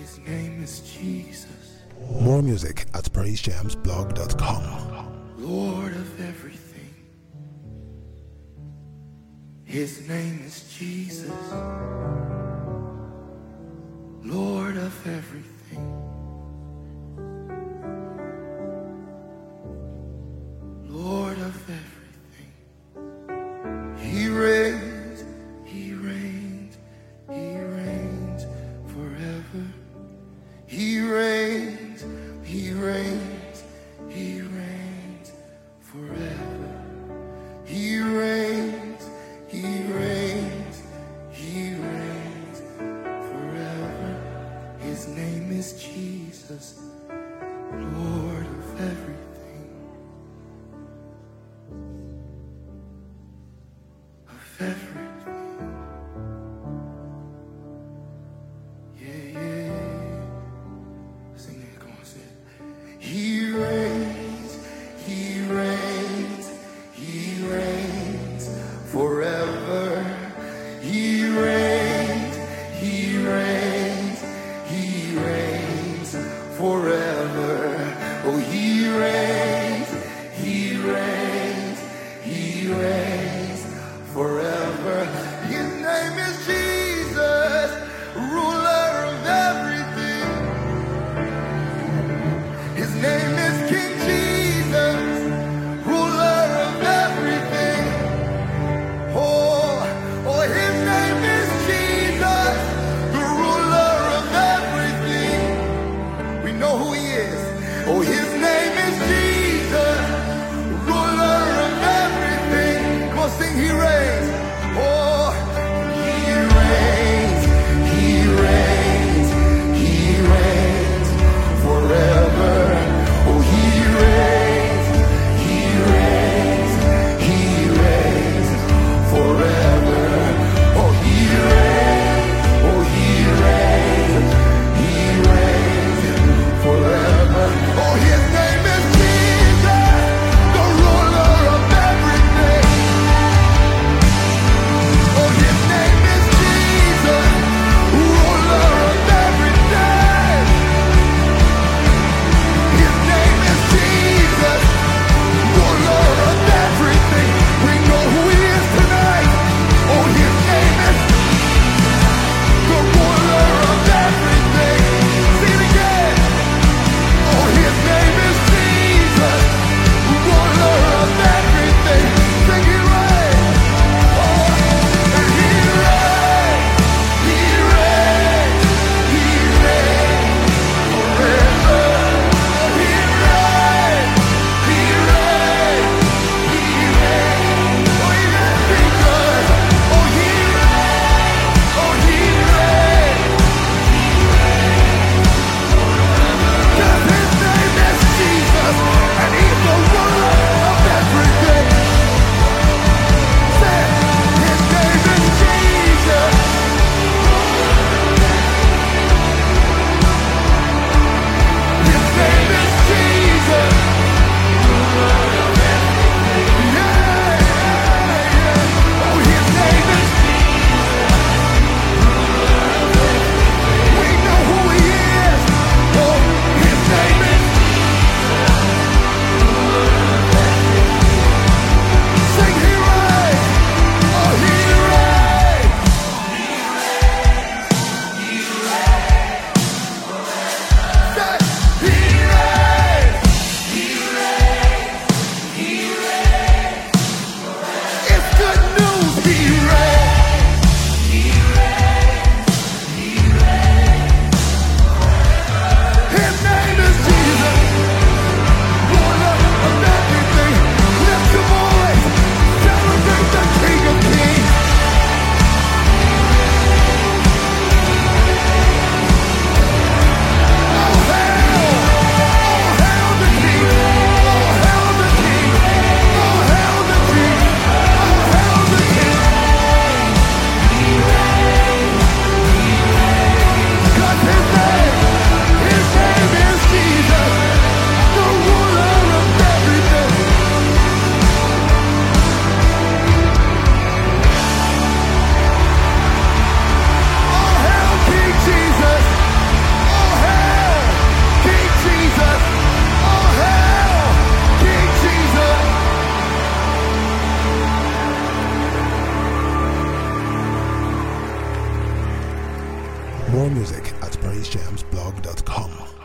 His name is Jesus. More music at praisejamsblog.com. Lord of everything. His name is Jesus. Lord of everything. Lord of everything. He reigns, he reigns, he reigns forever. He reigns, he reigns, he reigns forever. He reigns, he reigns, he reigns forever. His name is Jesus, Lord of everything. Of everything. Yeah, yeah, yeah. Sing that, come on, sing it. He reigns, he reigns, he reigns forever. He reigns, he reigns, he reigns forever. Oh, he reigns, he reigns, he reigns forever. His name is Jesus, ruler of everything. His name is King Jesus, ruler of everything. Oh, his name is Jesus, the ruler of everything. We know who he is. Oh, his name is Jesus, ruler of everything. Come on, sing, he reigns. More music at praisejamsblog.com.